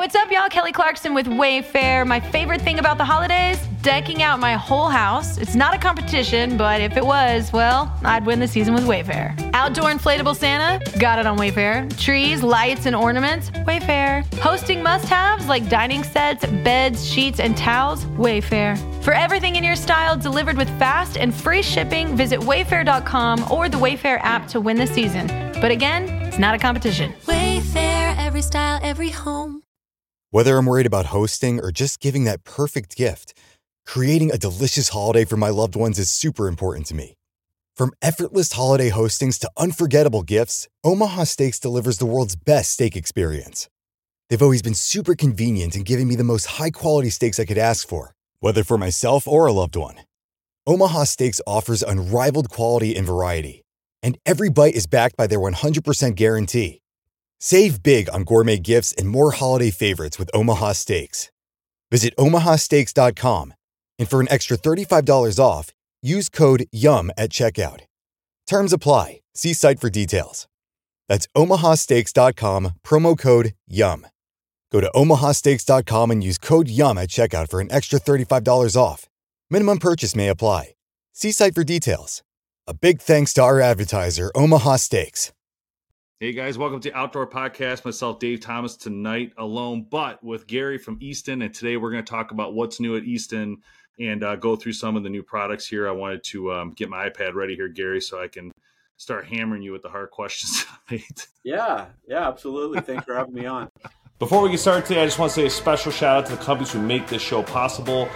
What's up, y'all? Kelly Clarkson with Wayfair. My favorite thing about the holidays? Decking out my whole house. It's not a competition, but if it was, well, I'd win the season with Wayfair. Outdoor inflatable Santa? Got it on Wayfair. Trees, lights, and ornaments? Wayfair. Hosting must-haves like dining sets, beds, sheets, and towels? Wayfair. For everything in your style delivered with fast and free shipping, visit wayfair.com or the Wayfair app to win the season. But again, it's not a competition. Wayfair, every style, every home. Whether I'm worried about hosting or just giving that perfect gift, creating a delicious holiday for my loved ones is super important to me. From effortless holiday hostings to unforgettable gifts, Omaha Steaks delivers the world's best steak experience. They've always been super convenient in giving me the most high-quality steaks I could ask for, whether for myself or a loved one. Omaha Steaks offers unrivaled quality and variety, and every bite is backed by their 100% guarantee. Save big on gourmet gifts and more holiday favorites with Omaha Steaks. Visit omahasteaks.com, and for an extra $35 off, use code YUM at checkout. Terms apply. See site for details. That's omahasteaks.com, promo code YUM. Go to omahasteaks.com and use code YUM at checkout for an extra $35 off. Minimum purchase may apply. See site for details. A big thanks to our advertiser, Omaha Steaks. Hey guys, welcome to Outdoor Podcast. Myself, Dave Thomas, tonight alone, but with Gary from Easton. And today we're going to talk about what's new at Easton and go through some of the new products here. I wanted to get my iPad ready here, Gary, so I can start hammering you with the hard questions tonight. Yeah, absolutely. Thanks for having me on. Before we get started today, I just want to say a special shout out to the companies who make this show possible.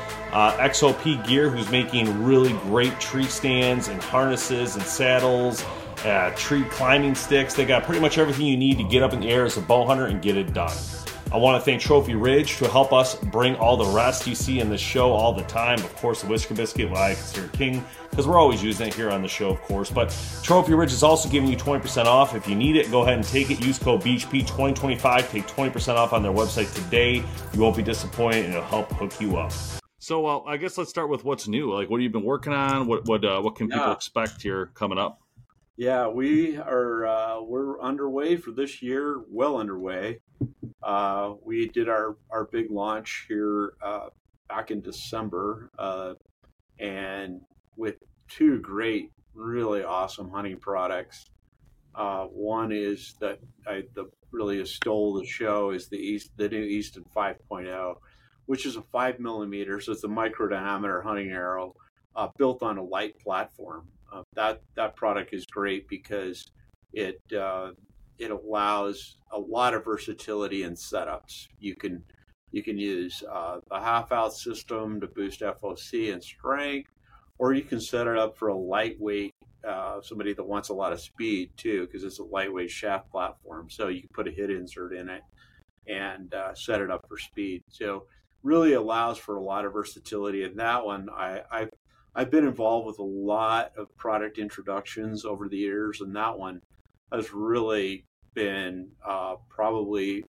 XOP Gear, who's making really great tree stands and harnesses and saddles, tree climbing sticks. They got pretty much everything you need to get up in the air as a bow hunter and get it done. I want to thank Trophy Ridge to help us bring all the rest you see in this show all the time. Of course, the Whisker Biscuit, what I consider king, because we're always using it here on the show, of course. But Trophy Ridge is also giving you 20% off. If you need it, go ahead and take it. Use code BHP2025. Take 20% off on their website today. You won't be disappointed, and it'll help hook you up. So I guess let's start with what's new. Like, what have you been working on? What can people expect here coming up? Yeah, we're underway for this year, well underway. We did our big launch here back in December, and with two great, really awesome hunting products. One is that really has stole the show is the new Easton 5.0, which is a 5mm, so it's a micro diameter hunting arrow built on a light platform. That product is great because it allows a lot of versatility in setups. You can use the half-out system to boost FOC and strength, or you can set it up for a lightweight somebody that wants a lot of speed too, because it's a lightweight shaft platform. So you can put a hit insert in it and set it up for speed. So really allows for a lot of versatility. And that one, I've been involved with a lot of product introductions over the years, and that one has really been probably,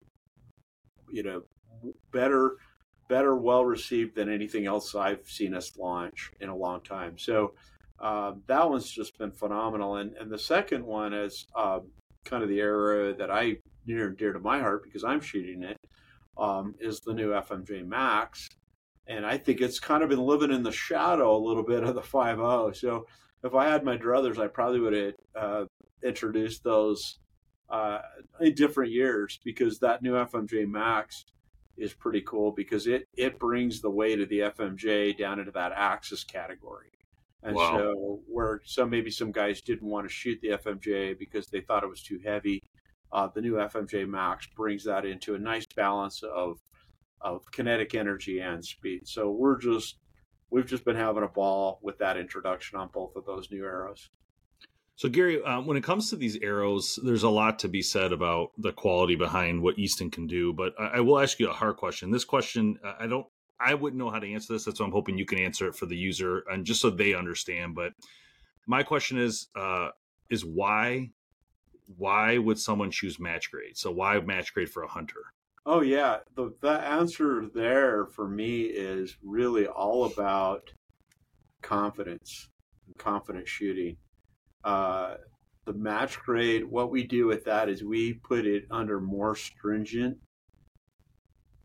better well received than anything else I've seen us launch in a long time. So that one's just been phenomenal. And the second one is kind of the area that I near and dear to my heart because I'm shooting it, is the new FMJ Max. And I think it's kind of been living in the shadow a little bit of the 5.0. So if I had my druthers, I probably would have introduced those in different years, because that new FMJ Max is pretty cool because it brings the weight of the FMJ down into that Axis category. And wow. So where maybe some guys didn't want to shoot the FMJ because they thought it was too heavy, the new FMJ Max brings that into a nice balance of kinetic energy and speed. So we've just been having a ball with that introduction on both of those new arrows. So Gary, when it comes to these arrows, there's a lot to be said about the quality behind what Easton can do. But I will ask you a hard question. This question, I wouldn't know how to answer this. That's why I'm hoping you can answer it for the user and just so they understand. But my question is why would someone choose match grade? So why match grade for a hunter? Oh, yeah. The answer there for me is really all about confidence, confident shooting. The match grade, what we do with that is we put it under more stringent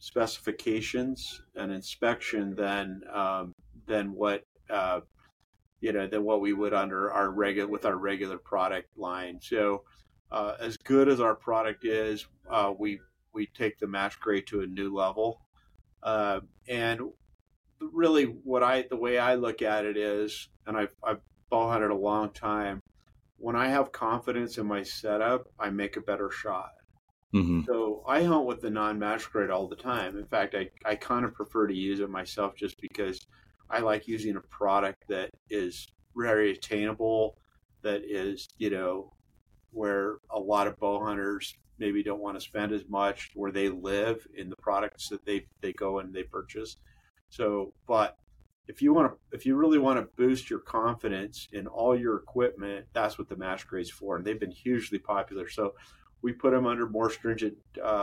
specifications and inspection than what than what we would under our regular product line. So as good as our product is, we take the match grade to a new level. And really, the way I look at it is, and I've bow hunted a long time. When I have confidence in my setup, I make a better shot. Mm-hmm. So I hunt with the non-match grade all the time. In fact, I kind of prefer to use it myself just because I like using a product that is very attainable, that is, where a lot of bow hunters maybe don't want to spend as much, where they live in the products that they go and they purchase. So, but if you really want to boost your confidence in all your equipment, that's what the match grade's for, and they've been hugely popular. So we put them under more stringent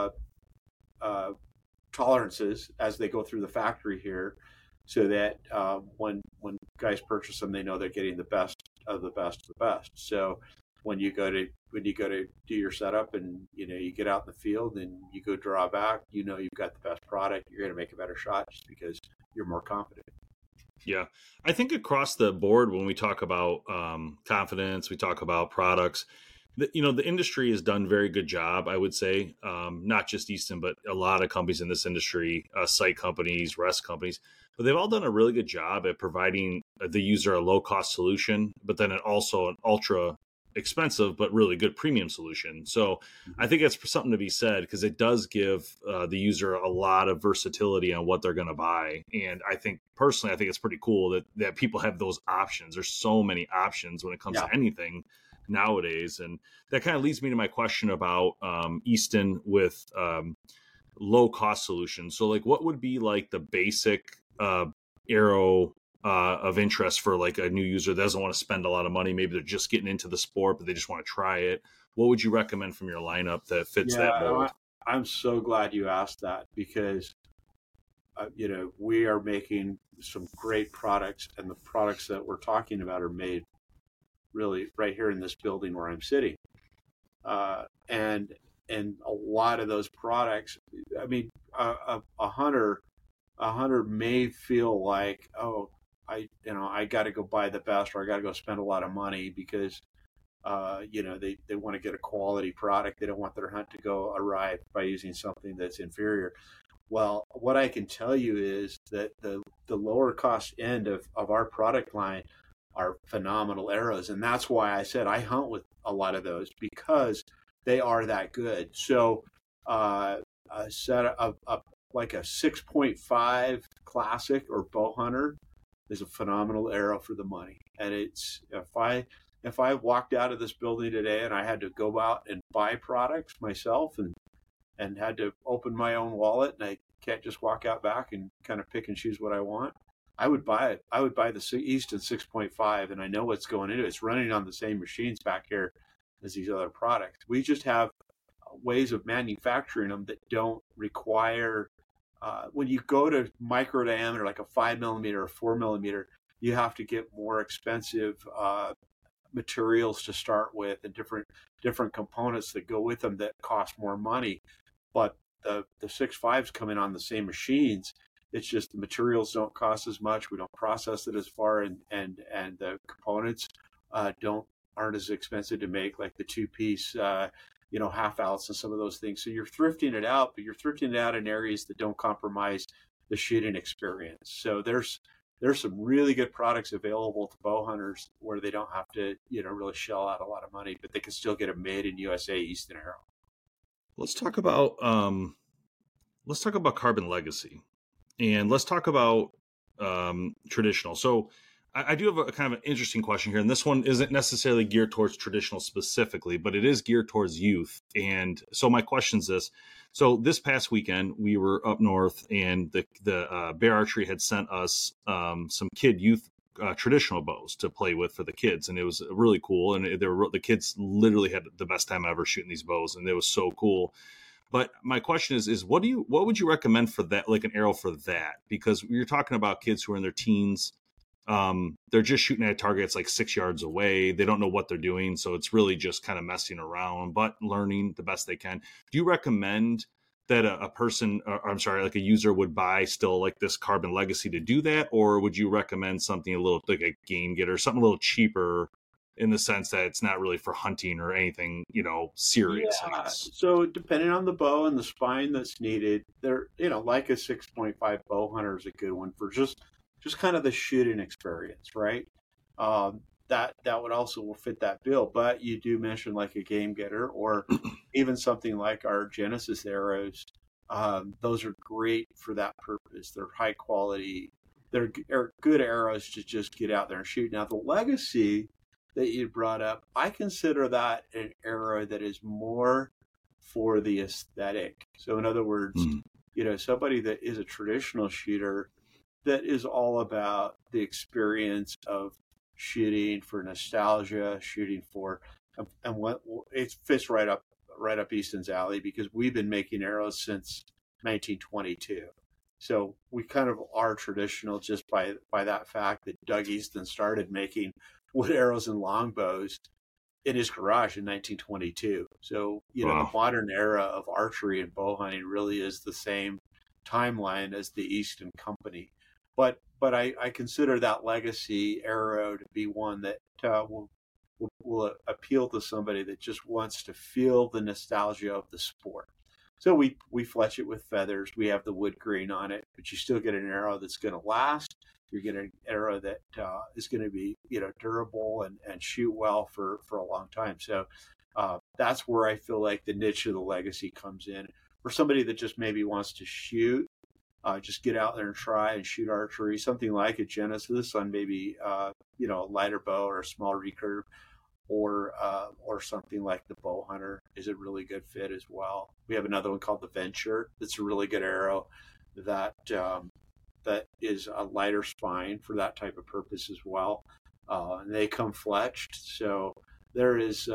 tolerances as they go through the factory here, so that when guys purchase them, they know they're getting the best of the best of the best. So when you go to do your setup and you get out in the field and you go draw back, you've got the best product, you're going to make a better shot just because you're more confident. Yeah, I think across the board, when we talk about confidence, we talk about products, the industry has done a very good job, I would say, not just Easton, but a lot of companies in this industry, sight companies, rest companies, but they've all done a really good job at providing the user a low-cost solution, but then also an ultra expensive but really good premium solution. So I think it's something to be said, because it does give the user a lot of versatility on what they're going to buy. And I think personally, it's pretty cool that people have those options. There's so many options when it comes to anything nowadays. And that kind of leads me to my question about Easton with low cost solutions. So like, what would be like the basic arrow of interest for like a new user that doesn't want to spend a lot of money? Maybe they're just getting into the sport, but they just want to try it. What would you recommend from your lineup that fits that mold? I'm so glad you asked that, because we are making some great products, and the products that we're talking about are made really right here in this building where I'm sitting. And a lot of those products, I mean, a hunter may feel like, oh, I got to go buy the best, or I got to go spend a lot of money because, they want to get a quality product. They don't want their hunt to go awry by using something that's inferior. Well, what I can tell you is that the lower cost end of our product line are phenomenal arrows. And that's why I said I hunt with a lot of those, because they are that good. So a set of like a 6.5 Classic or Bow Hunter is a phenomenal arrow for the money. And it's, if I walked out of this building today and I had to go out and buy products myself and had to open my own wallet, and I can't just walk out back and kind of pick and choose what I want, I would buy it. I would buy the Easton 6.5, and I know what's going into it. It's running on the same machines back here as these other products. We just have ways of manufacturing them that don't require, when you go to micro diameter, like a 5 millimeter or 4 millimeter, you have to get more expensive materials to start with, and different components that go with them that cost more money. But the 6.5s come in on the same machines. It's just the materials don't cost as much. We don't process it as far, and the components aren't as expensive to make, like the 2-piece, half outs and some of those things. So you're thrifting it out, but you're thrifting it out in areas that don't compromise the shooting experience. So there's some really good products available to bow hunters where they don't have to, really shell out a lot of money, but they can still get a made in USA Easton arrow. Let's talk about Carbon Legacy, and let's talk about traditional. So I do have a kind of an interesting question here, and this one isn't necessarily geared towards traditional specifically, but it is geared towards youth. And so my question is this. So this past weekend, we were up north, and the Bear Archery had sent us some youth traditional bows to play with for the kids, and it was really cool. And the kids literally had the best time ever shooting these bows, and it was so cool. But my question is what would you recommend for that, like an arrow for that? Because you're talking about kids who are in their teens. They're just shooting at targets like 6 yards away. They don't know what they're doing. So it's really just kind of messing around, but learning the best they can. Do you recommend that a person, or I'm sorry, like a user would buy still like this Carbon Legacy to do that? Or would you recommend something a little like a Game Getter, something a little cheaper in the sense that it's not really for hunting or anything, serious? I Yeah. guess. So depending on the bow and the spine that's needed, there, like a 6.5 bow hunter is a good one for just kind of the shooting experience, right? That would also fit that bill. But you do mention like a Game Getter or even something like our Genesis arrows. Those are great for that purpose. They're high quality. They're good arrows to just get out there and shoot. Now the Legacy that you brought up, I consider that an arrow that is more for the aesthetic. So in other words, somebody that is a traditional shooter that is all about the experience of shooting for nostalgia, shooting for, and what it fits right up Easton's alley, because we've been making arrows since 1922. So we kind of are traditional just by that fact that Doug Easton started making wood arrows and longbows in his garage in 1922. So, Wow. The modern era of archery and bow hunting really is the same timeline as the Easton Company. But I consider that Legacy arrow to be one that will appeal to somebody that just wants to feel the nostalgia of the sport. So we fletch it with feathers. We have the wood grain on it, but you still get an arrow that's going to last. You're getting an arrow that is going to be durable and shoot well for a long time. So that's where I feel like the niche of the Legacy comes in. For somebody that just maybe wants to shoot, just get out there and try and shoot archery, something like a Genesis on maybe a lighter bow or a small recurve, or something like the Bow Hunter is a really good fit as well. We have another one called the Venture that's a really good arrow that is a lighter spine for that type of purpose as well. And they come fletched. So there's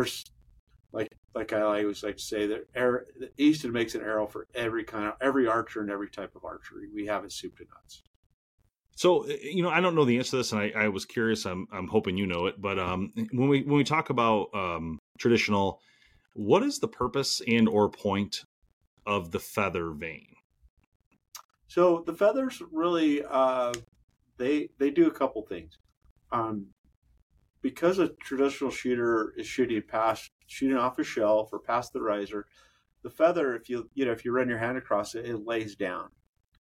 like I always like to say that Easton makes an arrow for every archer and every type of archery. We have it soup to nuts. So, I don't know the answer to this, and I was curious. I'm hoping you know it. But when we talk about traditional, what is the purpose and or point of the feather vane? So the feathers really they do a couple things. Because a traditional shooter is shooting off a shelf or past the riser, the feather, if you run your hand across it, it lays down,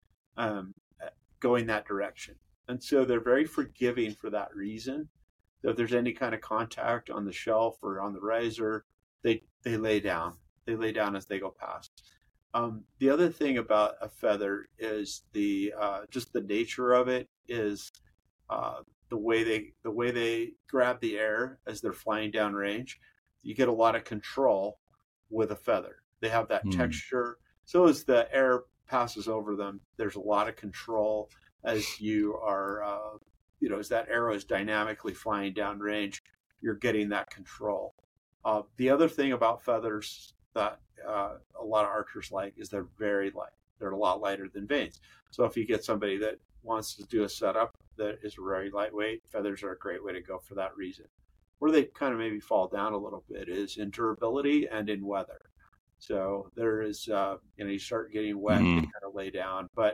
going that direction. And so they're very forgiving for that reason. So if there's any kind of contact on the shelf or on the riser, they lay down. They lay down as they go past. The other thing about a feather is just the nature of it is the way they grab the air as they're flying down range. You get a lot of control with a feather. They have that texture. So as the air passes over them, there's a lot of control as you are, as that arrow is dynamically flying down range, you're getting that control. The other thing about feathers that a lot of archers like is they're very light. They're a lot lighter than vanes. So if you get somebody that wants to do a setup that is very lightweight, feathers are a great way to go for that reason. Where they kind of maybe fall down a little bit is in durability and in weather. So there is, you start getting wet, they kind of lay down. But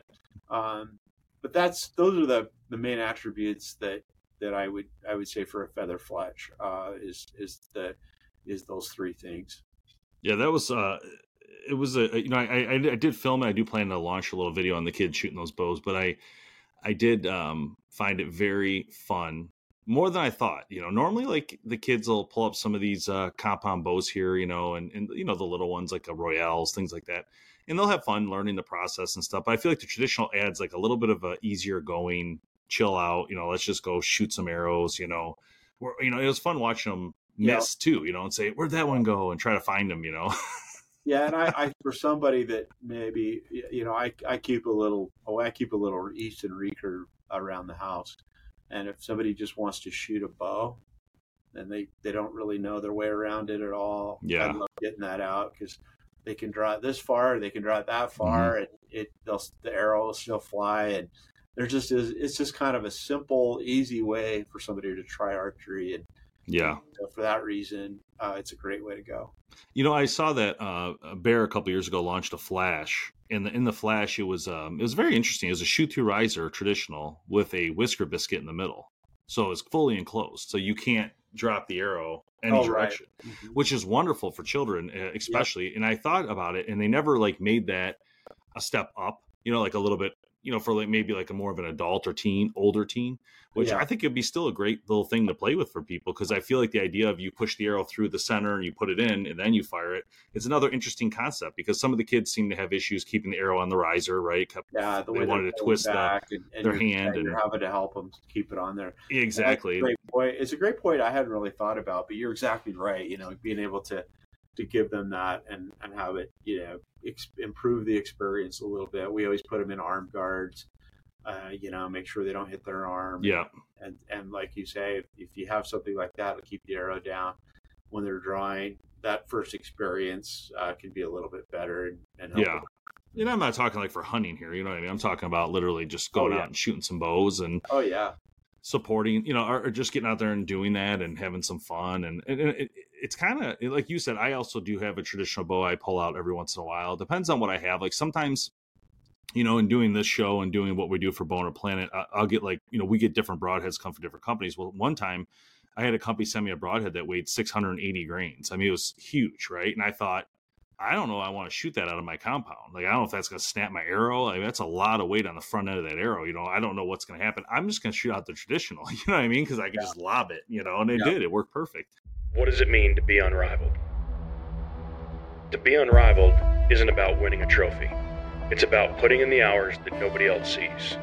those are the main attributes that I would say for a feather fletch is those three things. Yeah, that was it was I did film it. I do plan to launch a little video on the kids shooting those bows, but I did find it very fun, more than I thought. Normally like the kids will pull up some of these compound bows here, and the little ones like a Royales, things like that, and they'll have fun learning the process and stuff. But I feel like the traditional adds like a little bit of a easier going, chill out. Let's just go shoot some arrows. It was fun watching them miss too. And say, where'd that one go, and try to find them. Yeah, and I for somebody that maybe I keep a little Easton recurve around the house, and if somebody just wants to shoot a bow, and they don't really know their way around it at all, yeah, I love getting that out because they can draw it this far, they can draw it that far, and the arrow will still fly, and it's just kind of a simple, easy way for somebody to try archery, and Yeah. So for that reason, it's a great way to go. I saw that Bear a couple years ago launched a flash. In the flash, it was very interesting. It was a shoot-through riser, traditional, with a whisker biscuit in the middle. So it's fully enclosed, so you can't drop the arrow any direction, which is wonderful for children, especially. Yep. And I thought about it, and they never made that a step up, like a little bit, for maybe a more of an adult or older teen, which I think it'd be still a great little thing to play with for people. Cause I feel like the idea of you push the arrow through the center and you put it in and then you fire it, it's another interesting concept, because some of the kids seem to have issues keeping the arrow on the riser, right? The way they wanted to twist their hand, and you're having to help them keep it on there. Exactly. It's a great point I hadn't really thought about, but you're exactly right. Being able to give them that and have it, improve the experience a little bit. We always put them in arm guards, make sure they don't hit their arm. Yeah. And like you say, if you have something like that, it'll keep the arrow down when they're drawing. That first experience can be a little bit better and help them. And I'm not talking for hunting here, you know what I mean? I'm talking about literally just going out and shooting some bows and supporting, or just getting out there and doing that and having some fun. And it's kind of like you said, I also do have a traditional bow I pull out every once in a while. It depends on what I have. Sometimes, in doing this show and doing what we do for Bow Hunter Planet, I'll get we get different broadheads come from different companies. Well, one time I had a company send me a broadhead that weighed 680 grains. I mean, it was huge, right? And I thought, I don't know, I want to shoot that out of my compound. I don't know if that's going to snap my arrow. That's a lot of weight on the front end of that arrow. I don't know what's going to happen. I'm just going to shoot out the traditional, you know what I mean? Because I can just lob it, and it did. It worked perfect. What does it mean to be unrivaled? To be unrivaled isn't about winning a trophy. It's about putting in the hours that nobody else sees.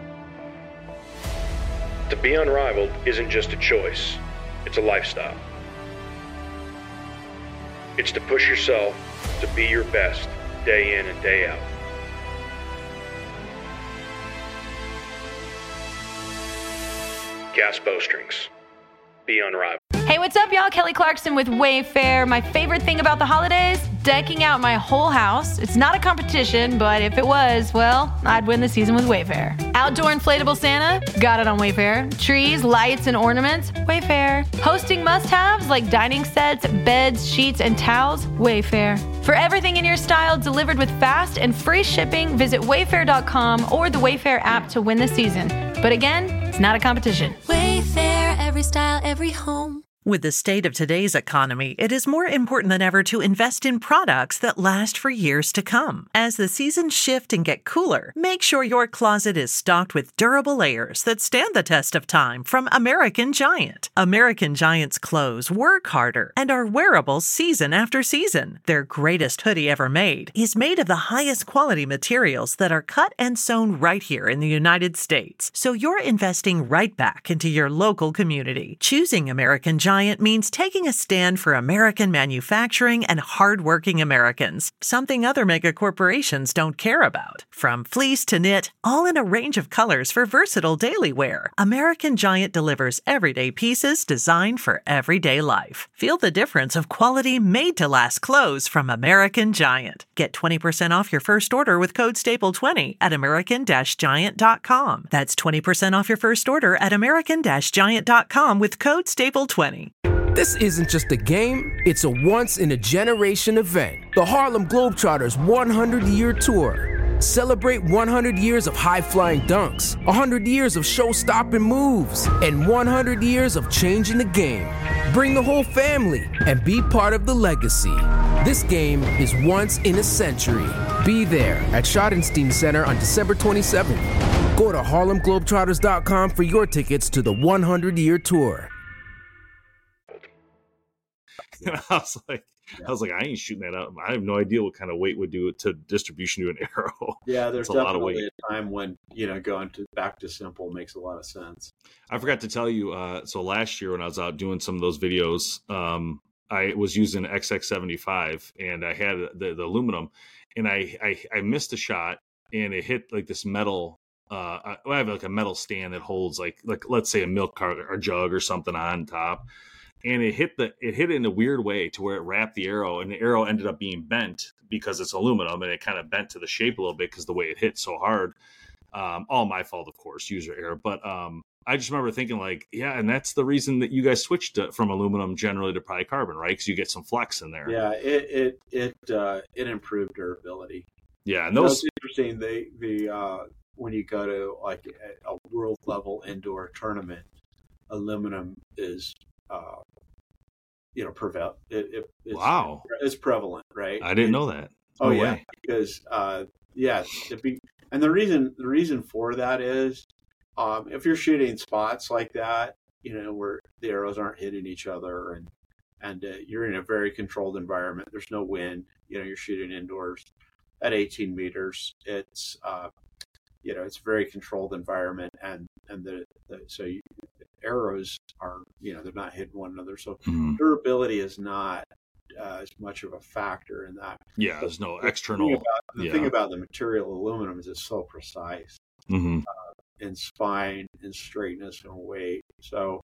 To be unrivaled isn't just a choice, it's a lifestyle. It's to push yourself to be your best day in and day out. Gas Bowstrings. Be unrivaled. Hey, what's up, y'all? Kelly Clarkson with Wayfair. My favorite thing about the holidays? Decking out my whole house. It's not a competition, but if it was, well, I'd win the season with Wayfair. Outdoor inflatable Santa? Got it on Wayfair. Trees, lights, and ornaments? Wayfair. Hosting must-haves like dining sets, beds, sheets, and towels? Wayfair. For everything in your style delivered with fast and free shipping, visit wayfair.com or the Wayfair app to win the season. But again, it's not a competition. Wayfair, every style, every home. With the state of today's economy, it is more important than ever to invest in products that last for years to come. As the seasons shift and get cooler, make sure your closet is stocked with durable layers that stand the test of time from American Giant. American Giant's clothes work harder and are wearable season after season. Their greatest hoodie ever made is made of the highest quality materials that are cut and sewn right here in the United States. So you're investing right back into your local community. Choosing American Giant means taking a stand for American manufacturing and hardworking Americans, something other mega corporations don't care about. From fleece to knit, all in a range of colors for versatile daily wear, American Giant delivers everyday pieces designed for everyday life. Feel the difference of quality made-to-last clothes from American Giant. Get 20% off your first order with code STAPLE20 at american-giant.com. That's 20% off your first order at american-giant.com with code STAPLE20. This isn't just a game, it's a once-in-a-generation event. The Harlem Globetrotters 100-year tour. Celebrate 100 years of high-flying dunks, 100 years of show-stopping moves, and 100 years of changing the game. Bring the whole family and be part of the legacy. This game is once in a century. Be there at Schottenstein Center on December 27th. Go to harlemglobetrotters.com for your tickets to the 100-year tour. And I was like, I ain't shooting that out. I have no idea what kind of weight would do to distribution to an arrow. Yeah, there's a lot of weight. A time when going back to simple makes a lot of sense. I forgot to tell you. So last year when I was out doing some of those videos, I was using XX75 and I had the aluminum, and I missed a shot and it hit this metal. I have a metal stand that holds like let's say a milk cart or jug or something on top. And it hit it in a weird way to where it wrapped the arrow, and the arrow ended up being bent because it's aluminum, and it kind of bent to the shape a little bit because the way it hit so hard. All my fault, of course, user error. But I just remember thinking like, yeah, and that's the reason that you guys switched from aluminum generally to polycarbonate, right? Because you get some flex in there. Yeah, it improved durability. Yeah, and those it's interesting. The when you go to like a world level indoor tournament, aluminum is it's prevalent, right? I didn't know that. No way. Because and the reason for that is if you're shooting spots like that, where the arrows aren't hitting each other and you're in a very controlled environment, there's no wind, you're shooting indoors at 18 meters. It's it's a very controlled environment, and the arrows are they're not hitting one another, so durability is not as much of a factor in that. Yeah, there's no external. The thing about the material aluminum is it's so precise in spine, in straightness, and weight. So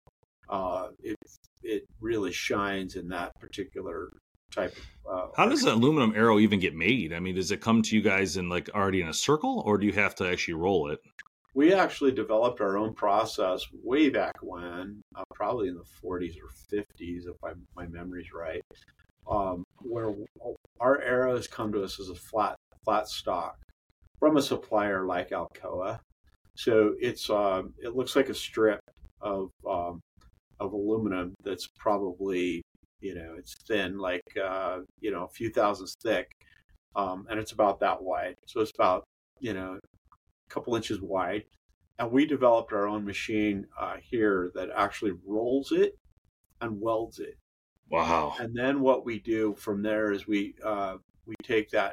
it really shines in that particular type of. How does an aluminum arrow even get made? I mean, does it come to you guys in like already in a circle, or do you have to actually roll it? We actually developed our own process way back when, probably in the 40s or 50s, if my memory's right, where our arrows come to us as a flat stock from a supplier like Alcoa. So it looks like a strip of aluminum that's probably it's thin, like a few thousandths thick, and it's about that wide. So it's about a couple inches wide, and we developed our own machine here that actually rolls it and welds it. Wow! And then what we do from there is we take that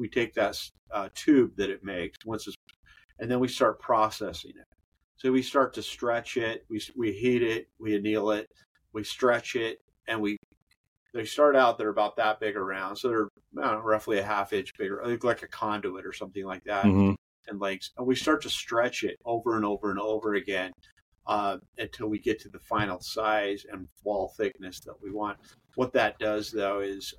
tube that it makes and then we start processing it. So we start to stretch it, we heat it, we anneal it, we stretch it, and they start out, they're about that big around, so they're roughly a half inch bigger, like a conduit or something like that. And lengths, and we start to stretch it over and over and over again until we get to the final size and wall thickness that we want. What that does, though, is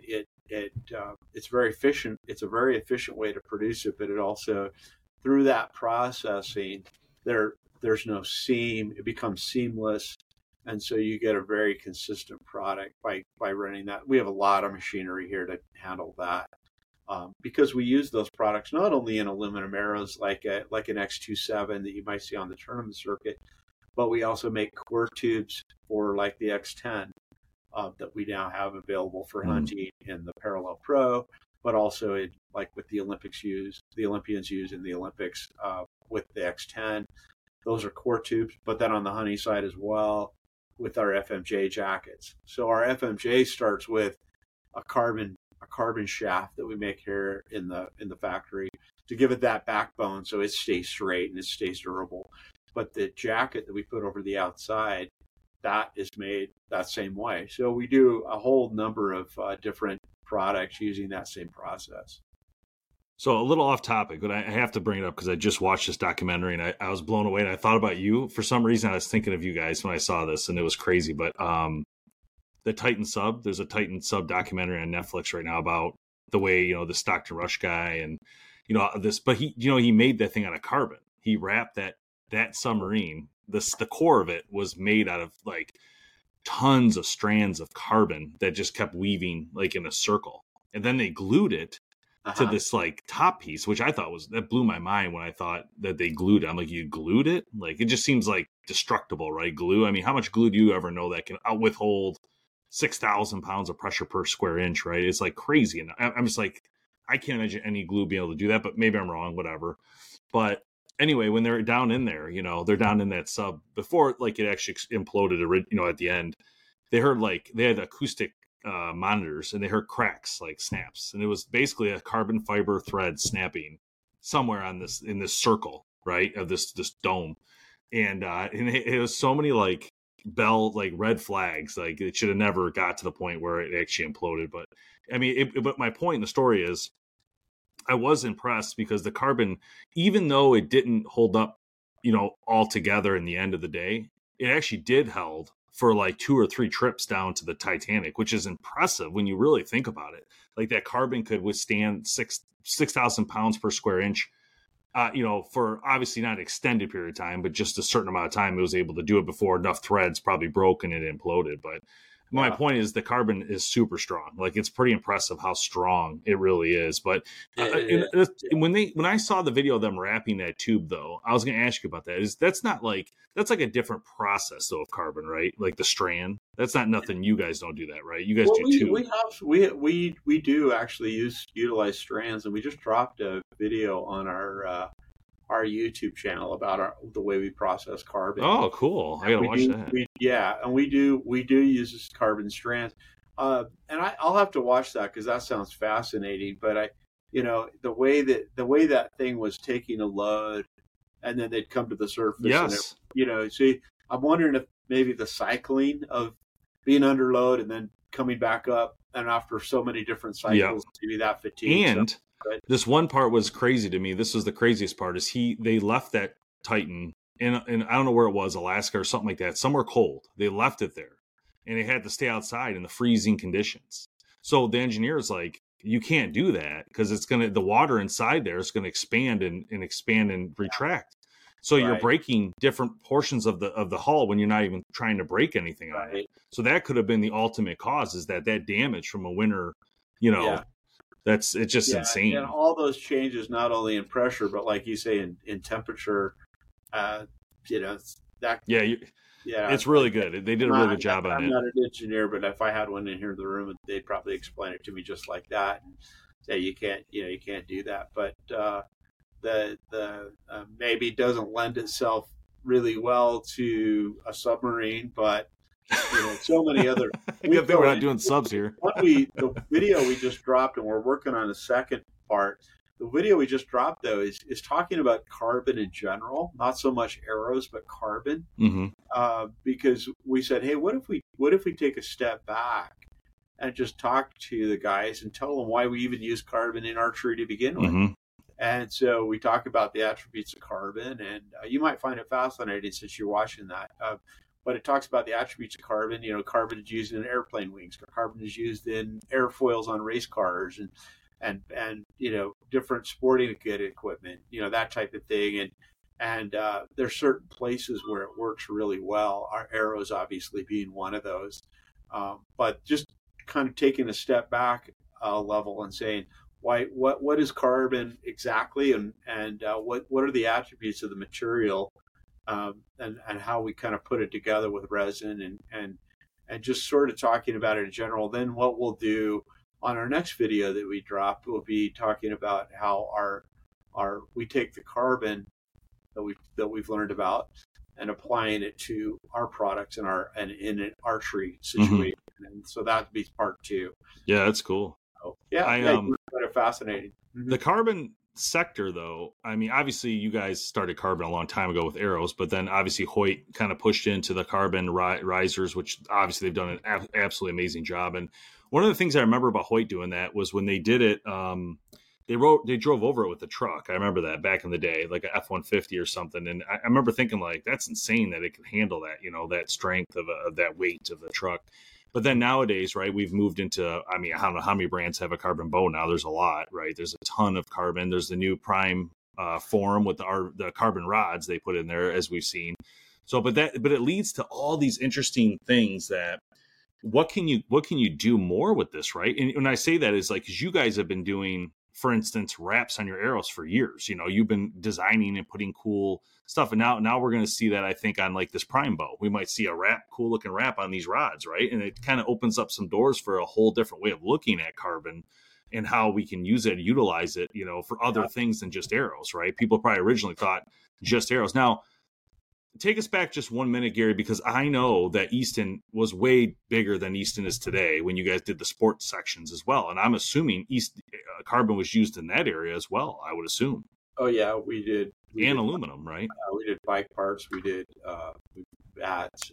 it's very efficient. It's a very efficient way to produce it, but it also, through that processing, there's no seam. It becomes seamless, and so you get a very consistent product by running that. We have a lot of machinery here to handle that. Because we use those products not only in aluminum arrows like an X27 that you might see on the tournament circuit, but we also make core tubes for like the X10 that we now have available for hunting in the Parallel Pro, but also in, like what the Olympians use in the Olympics with the X10. Those are core tubes, but then on the hunting side as well with our FMJ jackets. So our FMJ starts with a carbon shaft that we make here in the factory to give it that backbone so it stays straight and it stays durable. But the jacket that we put over the outside, that is made that same way. So we do a whole number of different products using that same process. So a little off topic, but I have to bring it up because I just watched this documentary and I was blown away, and I thought about you. For some reason, I was thinking of you guys when I saw this, and it was crazy. But the Titan Sub, there's a Titan Sub documentary on Netflix right now about the way, the Stockton Rush guy and, this, but he made that thing out of carbon. He wrapped that submarine, the core of it was made out of like tons of strands of carbon that just kept weaving like in a circle. And then they glued it to this like top piece, which I thought that blew my mind when I thought that they glued it. I'm like, you glued it? Like, it just seems like destructible, right? Glue. I mean, how much glue do you ever know that can withhold 6,000 pounds of pressure per square inch, right? It's like crazy. And I'm just like, I can't imagine any glue being able to do that, but maybe I'm wrong, whatever. But anyway, when they're down in there, they're down in that sub before like it actually imploded, at the end, they heard like they had acoustic monitors and they heard cracks, like snaps. And it was basically a carbon fiber thread snapping somewhere in this circle, right? Of this dome. And it was so many like red flags, like it should have never got to the point where it actually imploded. But I mean, but my point in the story is I was impressed because the carbon, even though it didn't hold up, all together in the end of the day, it actually did held for like 2 or 3 trips down to the Titanic, which is impressive when you really think about it. Like that carbon could withstand 6,000 pounds per square inch for obviously not an extended period of time, but just a certain amount of time, it was able to do it before enough threads probably broke and it imploded. But my point is the carbon is super strong. Like, it's pretty impressive how strong it really is. But when I saw the video of them wrapping that tube, though, I was going to ask you about that. That's like a different process though of carbon, right? Like the strand. That's not nothing. You guys don't do that, right? You guys do tube. We do actually utilize strands, and we just dropped a video on our YouTube channel about the way we process carbon. Oh, cool! I gotta watch that. And we do use carbon strands, and I'll have to watch that because that sounds fascinating. But the way that thing was taking a load, and then they'd come to the surface. Yes. See, I'm wondering if maybe the cycling of being under load and then coming back up, and after so many different cycles, maybe that fatigue. And this one part was crazy to me. This was the craziest part is they left that Titan in I don't know where it was, Alaska or something like that, somewhere cold. They left it there and it had to stay outside in the freezing conditions. So the engineer is like, you can't do that because the water inside there is going to expand and retract. So you're breaking different portions of the hull when you're not even trying to break anything on it. So that could have been the ultimate cause, is that damage from a winter, it's just insane. And all those changes, not only in pressure, but like you say, in temperature, it's really good. They did a really good job on it. I'm not an engineer, but if I had one in here in the room, they'd probably explain it to me just like that and say you can't do that. But the maybe doesn't lend itself really well to a submarine, but so many other. We're not doing subs here. The video we just dropped, and we're working on a second part. The video we just dropped, though, is talking about carbon in general, not so much arrows, but carbon. Mm-hmm. Because we said, hey, what if we take a step back and just talk to the guys and tell them why we even use carbon in archery to begin with? Mm-hmm. And so we talk about the attributes of carbon, and you might find it fascinating since you're watching that. But it talks about the attributes of carbon. Carbon is used in airplane wings. Carbon is used in airfoils on race cars, and different sporting good equipment. That type of thing. And there's certain places where it works really well. Our arrows obviously being one of those. But just kind of taking a step back level and saying, what is carbon exactly, and what are the attributes of the material, and how we kind of put it together with resin, and just sort of talking about it in general. Then what we'll do on our next video that we drop will be talking about how we take the carbon that we've learned about and applying it to our products in an archery situation. Mm-hmm. And so that'd be part 2. Yeah, that's cool. So, kind of fascinating. Mm-hmm. The carbon sector, though, I mean, obviously you guys started carbon a long time ago with arrows, but then obviously Hoyt kind of pushed into the carbon risers, which obviously they've done an absolutely amazing job. And one of the things I remember about Hoyt doing that was when they did it, they drove over it with the truck. I remember that back in the day, like a F-150 or something. And I remember thinking, like, that's insane that it can handle that, that strength of that weight of the truck. But then nowadays, right, we've moved into, I mean, I don't know how many brands have a carbon bow now. There's a lot, right? There's a ton of carbon. There's the new Prime form with the carbon rods they put in there, as we've seen. So, but it leads to all these interesting things that what can you do more with this, right? And when I say that is like, because you guys have been doing, for instance, wraps on your arrows for years. You've been designing and putting cool stuff. And now we're going to see that, I think, on like this Prime bow. We might see a cool looking wrap on these rods, right? And it kind of opens up some doors for a whole different way of looking at carbon and how we can use it, utilize it, for other things than just arrows, right? People probably originally thought just arrows. Now, take us back just 1 minute, Gary, because I know that Easton was way bigger than Easton is today when you guys did the sports sections as well. And I'm assuming carbon was used in that area as well, I would assume. Oh, yeah, we did. Aluminum, right? We did bike parts. We did bats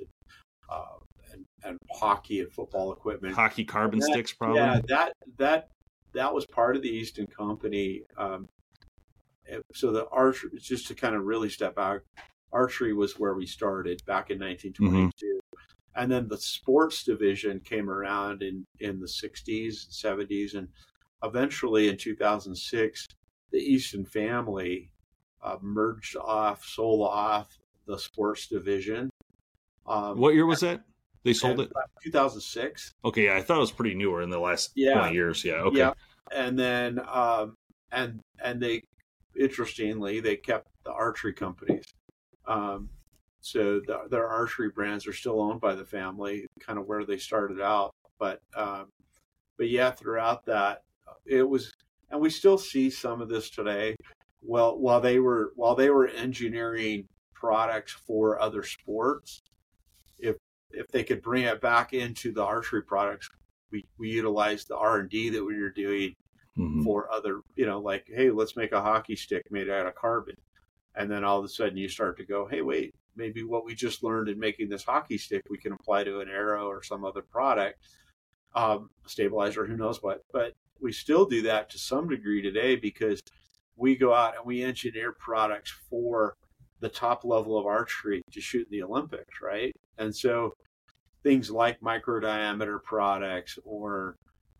and hockey and football equipment. Hockey carbon sticks, probably? Yeah, that was part of the Easton company. So the archery, just to kind of really step back, archery was where we started back in 1922. Mm-hmm. And then the sports division came around in the 60s, 70s, and eventually in 2006, the Easton family sold off the sports division. What year was that? They sold it? 2006. Okay, yeah, I thought it was pretty newer in the last 20 years. Yeah, okay. Yeah. And then, and they, interestingly, they kept the archery companies. So their archery brands are still owned by the family, kind of where they started out. But yeah, throughout that, it was, and we still see some of this today. Well, while they were engineering products for other sports, if they could bring it back into the archery products, we utilized the R&D that we were doing for other, like, hey, let's make a hockey stick made out of carbon. And then all of a sudden you start to go, hey, wait, maybe what we just learned in making this hockey stick, we can apply to an arrow or some other product, stabilizer, who knows what. But we still do that to some degree today because we go out and we engineer products for the top level of archery to shoot in the Olympics, right? And so things like micro diameter products or,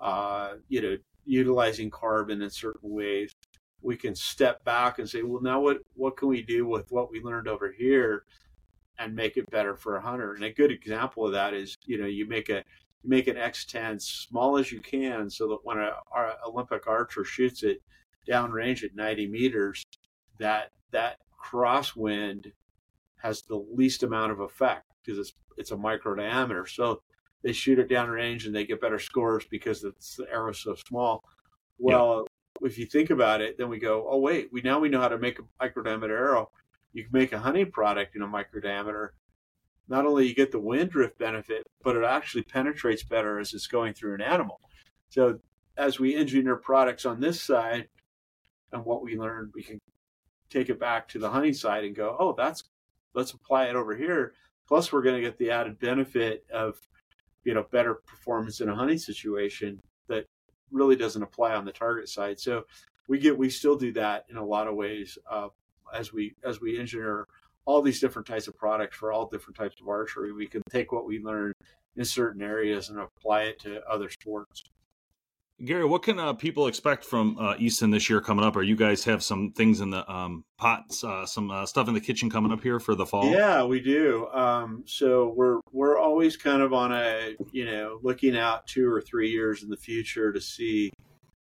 utilizing carbon in certain ways, we can step back and say, well, now what can we do with what we learned over here and make it better for a hunter? And a good example of that is, you make an X10 small as you can so that when an Olympic archer shoots it downrange at 90 meters, that crosswind has the least amount of effect because it's a micro diameter. So they shoot it downrange and they get better scores because the arrow's so small. Well, if you think about it, then we go, oh wait, we know how to make a micro diameter arrow. You can make a hunting product in a micro diameter. Not only you get the wind drift benefit, but it actually penetrates better as it's going through an animal. So as we engineer products on this side and what we learned, we can take it back to the hunting side and go, oh, let's apply it over here. Plus we're going to get the added benefit of, better performance in a hunting situation that really doesn't apply on the target side. So we still do that in a lot of ways as we engineer all these different types of products for all different types of archery. We can take what we learn in certain areas and apply it to other sports. Gary, what can people expect from Easton this year coming up? Or you guys have some things in the pots, some stuff in the kitchen coming up here for the fall? Yeah, we do. So we're always kind of on a, looking out 2 or 3 years in the future to see,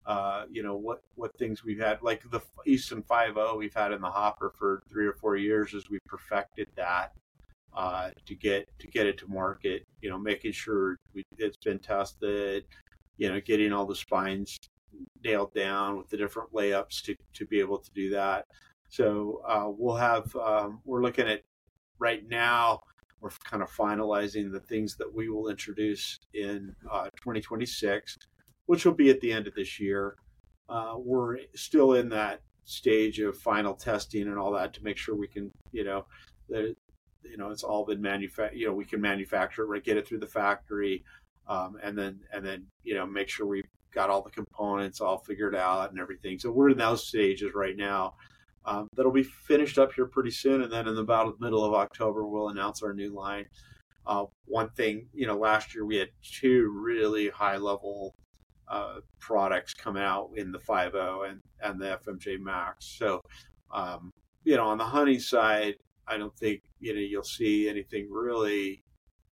what things we've had, like the Easton 5.0 we've had in the hopper for 3 or 4 years as we perfected that to get it to market, making sure it's been tested, getting all the spines nailed down with the different layups to be able to do that. So we'll have, we're looking at right now, we're kind of finalizing the things that we will introduce in 2026, which will be at the end of this year. We're still in that stage of final testing and all that to make sure we can, it's all been manufactured, we can manufacture it, right, get it through the factory. And then, make sure we've got all the components all figured out and everything. So we're in those stages right now. That'll be finished up here pretty soon. And then in about the middle of October, we'll announce our new line. One thing, last year we had 2 really high level products come out in the 5.0 and the FMJ Max. So, on the hunting side, I don't think, you'll see anything really,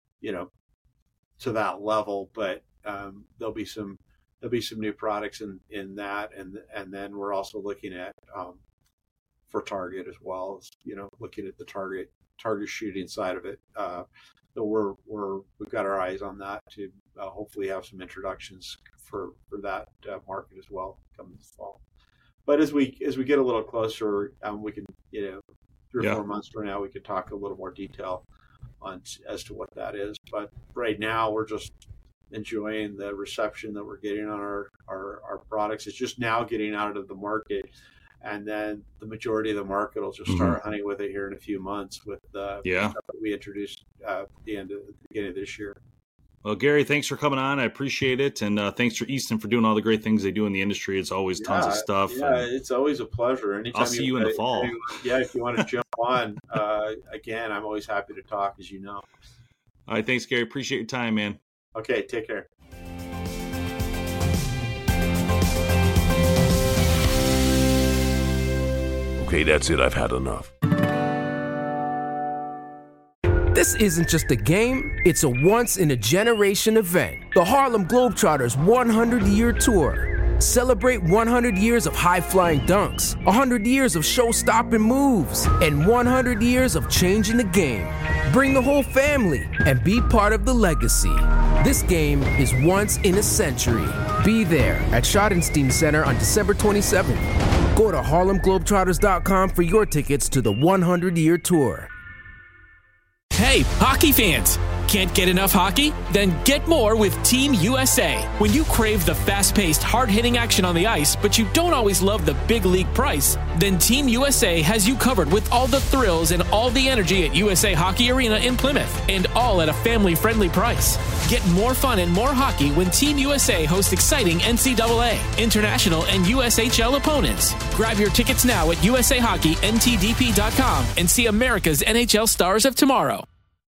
to that level, but there'll be some new products in that, and then we're also looking at for target as well as looking at the target shooting side of it. So we've got our eyes on that to hopefully have some introductions for that market as well coming this fall. But as we get a little closer, we can 3 or 4 months from now we could talk a little more detail as to what that is. But right now we're just enjoying the reception that we're getting on our products. It's just now getting out of the market, and then the majority of the market will just start hunting with it here in a few months with stuff that we introduced at the beginning of this year. Well, Gary, thanks for coming on. I appreciate it. And thanks for Easton for doing all the great things they do in the industry. It's always tons of stuff. Yeah, it's always a pleasure. Anytime I'll see you in the fall. If you want to jump on, again, I'm always happy to talk, as you know. All right, thanks, Gary. Appreciate your time, man. Okay, take care. Okay, that's it. I've had enough. This isn't just a game, it's a once-in-a-generation event. The Harlem Globetrotters 100-year tour. Celebrate 100 years of high-flying dunks, 100 years of show-stopping moves, and 100 years of changing the game. Bring the whole family and be part of the legacy. This game is once in a century. Be there at Schottenstein Center on December 27th. Go to HarlemGlobetrotters.com for your tickets to the 100-year tour. Hey, hockey fans! Can't get enough hockey? Then get more with Team USA. When you crave the fast-paced, hard-hitting action on the ice, but you don't always love the big league price, then Team USA has you covered with all the thrills and all the energy at USA Hockey Arena in Plymouth, and all at a family-friendly price. Get more fun and more hockey when Team USA hosts exciting NCAA, international, and USHL opponents. Grab your tickets now at USAHockeyNTDP.com and see America's NHL stars of tomorrow.